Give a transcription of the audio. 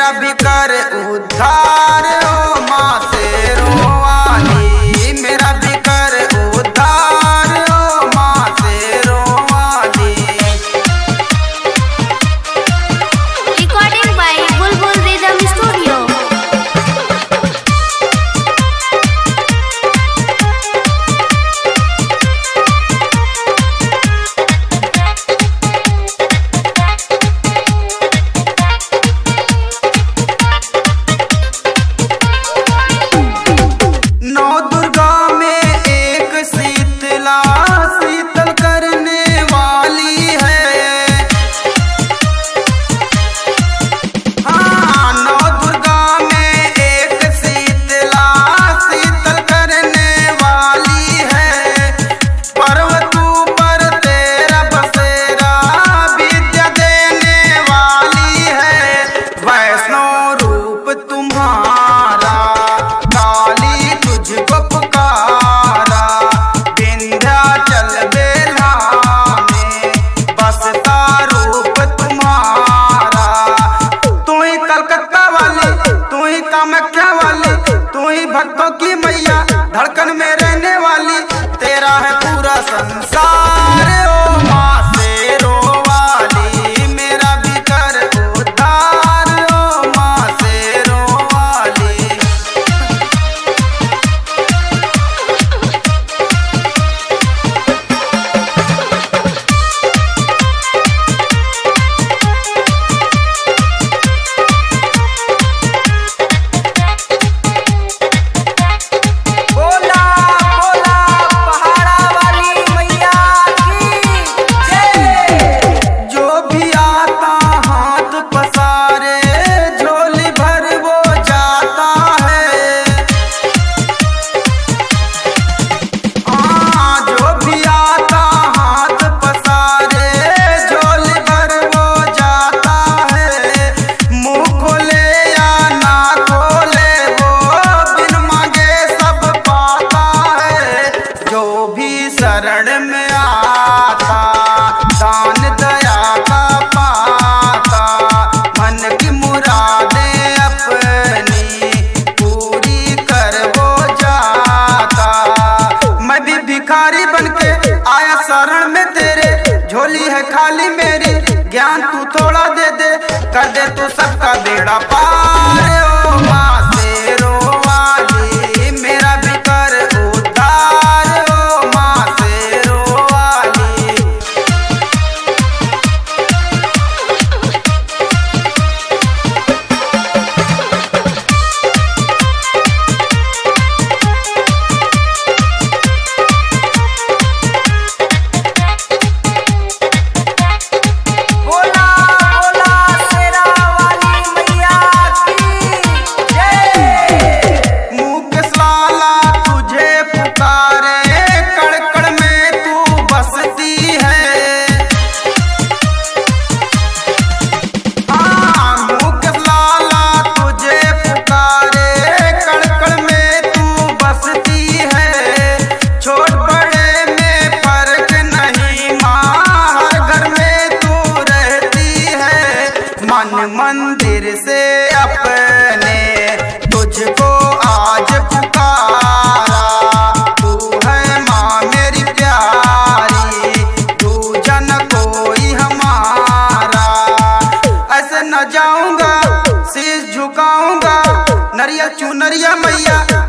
मेरा भी कर उद्धार ओ माँ शेरों वाली, मेरा भी कर उद्धार ओ माँ शेरों वाली। Recording by Bulbul rhythm studio. शीतल करने वाली है, हाँ नौ दुर्गा में एक शीतला शीतल करने वाली है। पर्वत पर तेरा बसेरा विद्या देने वाली है। वैष्णव रूप तुम्हारा काली तुझको पुकारा, विंध्याचल बेला में बसता रूप तुम्हारा। तू ही कलकत्ता वाली, तू ही कामाख्या वाली, तू ही भक्तों की मैया, धड़कन में रहने वाली, तेरा है पूरा संसार ओ माँ शेरों वाली। मेरा भी कर उद्धार ओ माँ शेरों वाली। शरण में आता दान दया का पाता, मन की मुरादें अपनी पूरी कर वो जाता। मैं भी भिखारी बनके आया शरण में तेरे, झोली है खाली मेरी, ज्ञान तू थोड़ा दे दे, कर दे तू सबका बेड़ा पार ओ माँ शेरों वाली। मेरा भी कर उद्धार ओ माँ शेरों वाली। बोला बोला शेरा वाली मैया की जय। मुकेश लाला तुझे पुकारे, कड़कड़ में तू बसती है, हाँ मुकेश लाला तुझे पुकारे, कड़कड़ में तू बसती है। छोट बड़े में फर्क नहीं माँ, हर घर में तू रहती है। मन मंदिर से अपने तुझको आज पुकारा, तू है माँ मेरी प्यारी, तू जन कोई हमारा। ऐसे न जाऊंगा शीश झुकाऊंगा, नरिया चुनरिया मैया